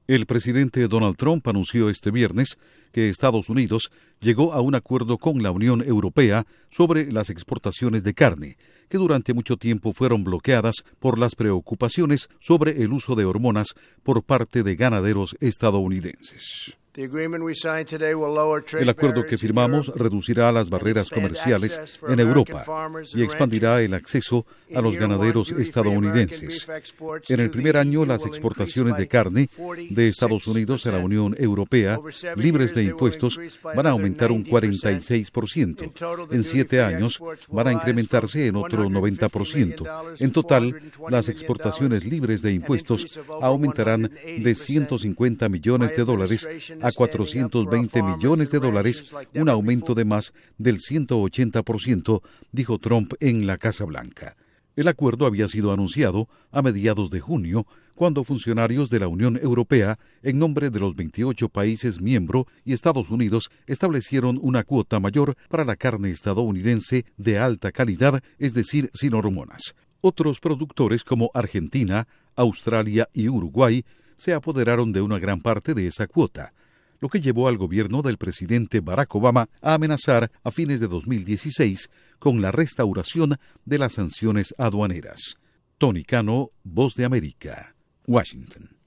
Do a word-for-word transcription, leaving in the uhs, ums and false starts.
El presidente Donald Trump anunció este viernes que Estados Unidos llegó a un acuerdo con la Unión Europea sobre las exportaciones de carne, que durante mucho tiempo fueron bloqueadas por las preocupaciones sobre el uso de hormonas por parte de ganaderos estadounidenses. El acuerdo que firmamos reducirá las barreras comerciales en Europa y expandirá el acceso a los ganaderos estadounidenses. En el primer año, las exportaciones de carne de Estados Unidos a la Unión Europea, libres de impuestos, van a aumentar un cuarenta y seis por ciento. En siete años, van a incrementarse en otro noventa por ciento. En total, las exportaciones libres de impuestos aumentarán de ciento cincuenta millones de dólares a cuatrocientos veinte millones de dólares, un aumento de más del ciento ochenta por ciento, dijo Trump en la Casa Blanca. El acuerdo había sido anunciado a mediados de junio, cuando funcionarios de la Unión Europea, en nombre de los veintiocho países miembros y Estados Unidos, establecieron una cuota mayor para la carne estadounidense de alta calidad, es decir, sin hormonas. Otros productores como Argentina, Australia y Uruguay se apoderaron de una gran parte de esa cuota, lo que llevó al gobierno del presidente Barack Obama a amenazar a fines de dos mil dieciséis con la restauración de las sanciones aduaneras. Tony Cano, Voz de América, Washington.